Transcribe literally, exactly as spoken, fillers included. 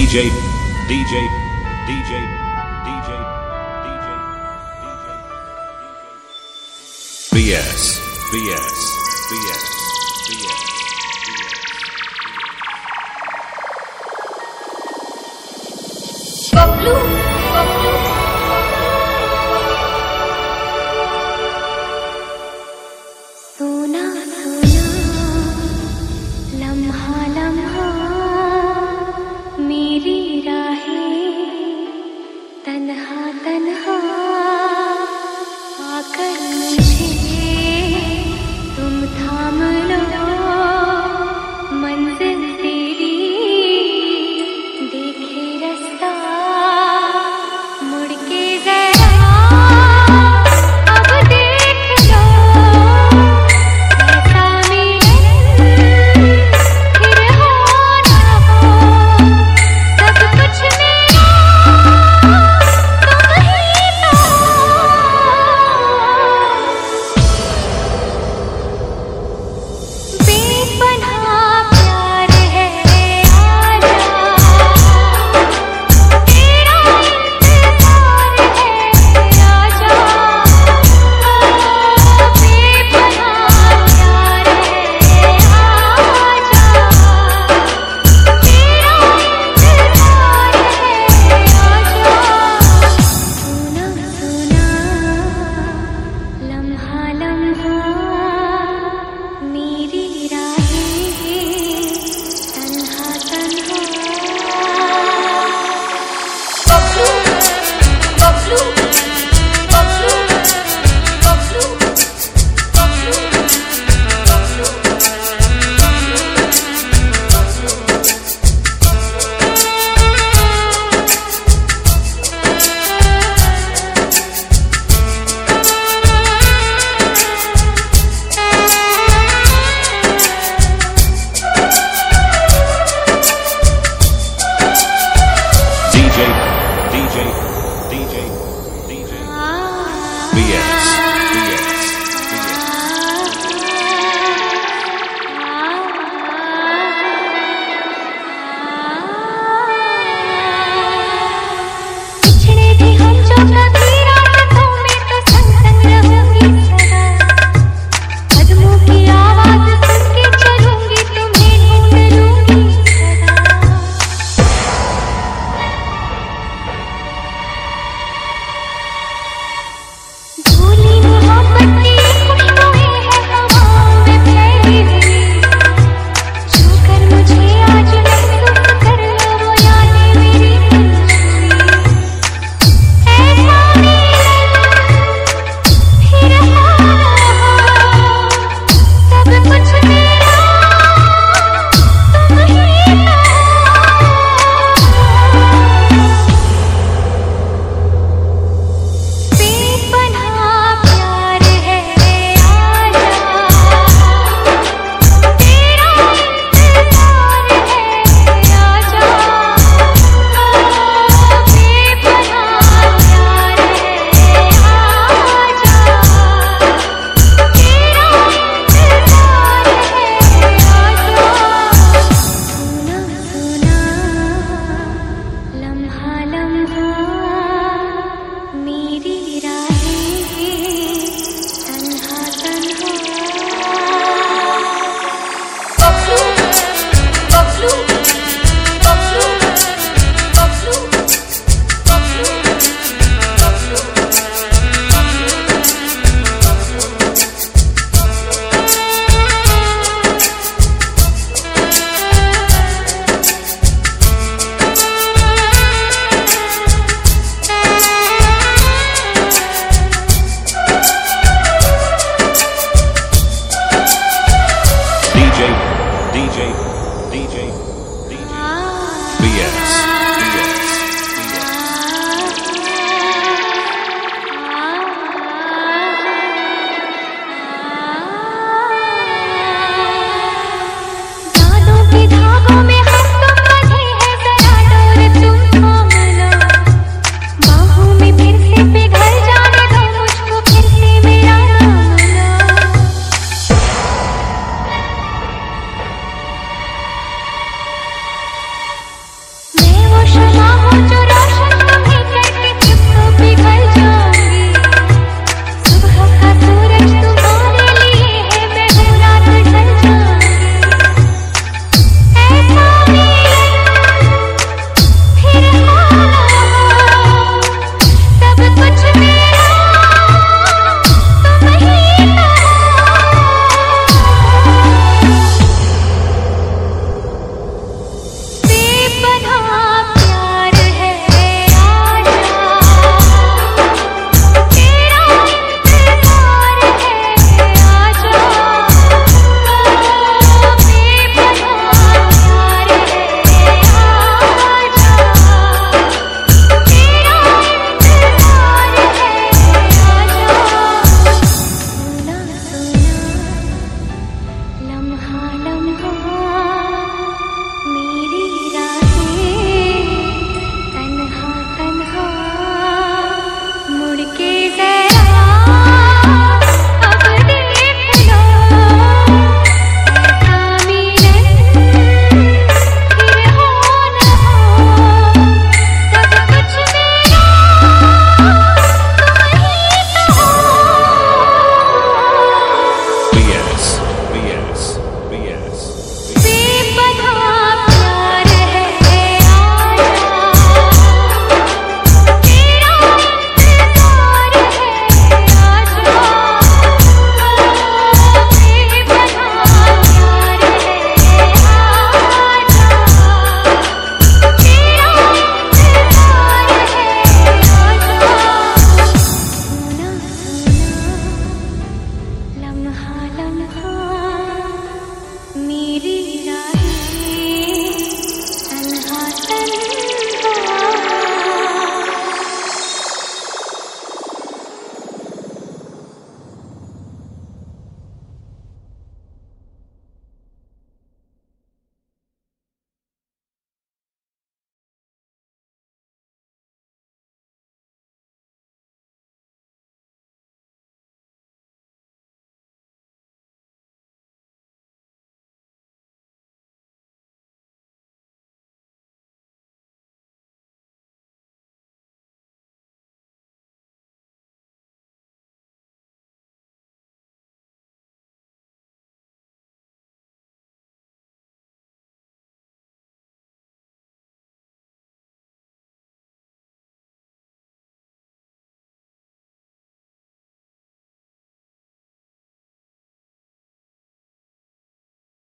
DJ, DJ, DJ, DJ, DJ, DJ, BS, BS, BS, BS, Bablu, Bablu. सोना सोना लम्हा लम्हा मेरी राहें तन्हा तन्हा आकर मुझे तुम थाम लो मंजिल तेरी देखे रास्ता मुड़ के जरा अब देख लो ऐसा मिलन फिर हो ना हो सब कुछ मेरा तुम ही तो बेपनाह प्यार है आजा तेरा इंतजार है आजा बेपनाह प्यार है आजा तेरा इंतजार है आजा सोना सोना लम्हा लम्हा मेरी राहें तन्हा तन्हा Bablu Bablu Bablu Bablu Bablu Bablu DJ, DJ, DJ, DJ, BS.